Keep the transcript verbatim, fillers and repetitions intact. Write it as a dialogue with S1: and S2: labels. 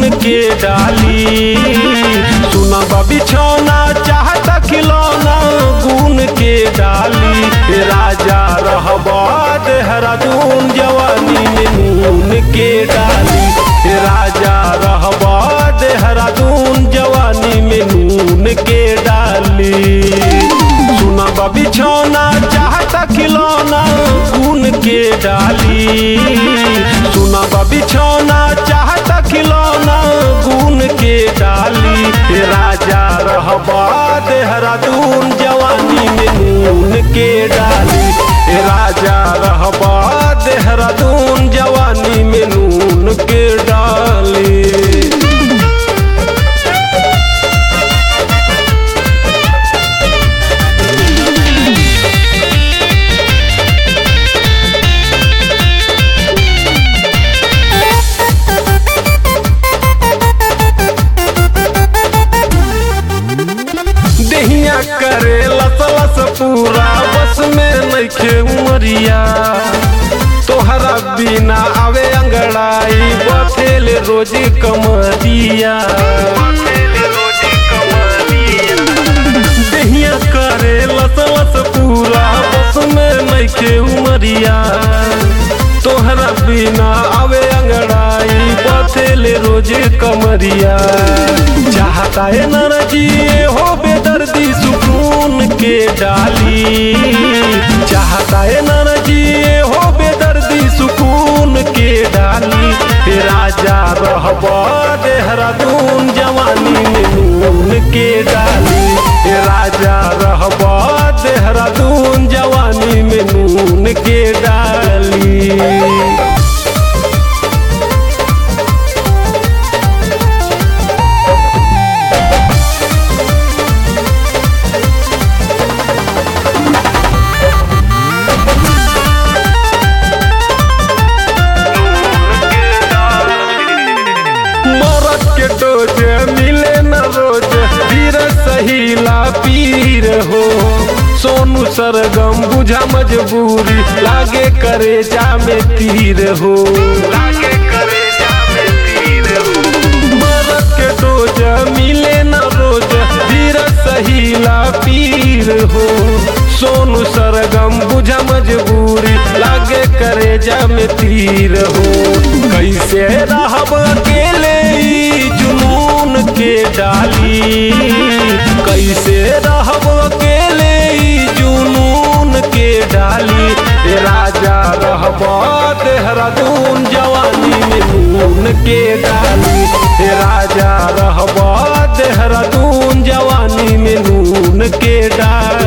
S1: नून के डाली। सुना बिछौना चाहता खिलौना गुन के डाली। राजा रहबा देहरादून जवानी में नून के डाली। राजा रहबा देहरादून जवानी में नून के डाली। सुना बिछौना चाहता खिलौना गुन के डाली। सुना बिछौना चाहता खिलौना गुन के डाली। राजा रहबा देहरादून जवानी में नून के डाली। राजा रहबा देहरादून जवानी में नून के डाली। देहिया करे लस लस पूरा बस में नइखे उमरिया। तोहरा बिना आवे अंगड़ाई बथेल रोज कमरिया। देहिया करे लस लस पूरा बस में नइखे उमरिया। तोहरा बिना आवे अंगड़ाई बथेल रोज कमरिया। चाहता है नरजी हो बेदर्दी सुकून के डाली। चाहता है नरजी हो बेदर्दी सुकून के डाली। राजा रहबा देहरादून जवानी में नून के डाली। राजा रहबा देहरादून जवानी में नून के डाली। डोज मिले न रोज धीर सहीला पीर हो। सोनू सरगम बुझा मजबूरी लागे करे जा में तीर हो। लागे करे जा में तीर हो। मरद के डोज मिले न रोज धीर सहीला पीर हो। सोनू सरगम बुझा मजबूरी लागे करे जा में तीर हो। कैसे रहब अकेले जुनून के डाली। कैसे रहब अकेले जुनून के डाली। राजा रहबा देहरादून जवानी में नून के डाली। राजा रहबा देहरादून जवानी में नून के डाली।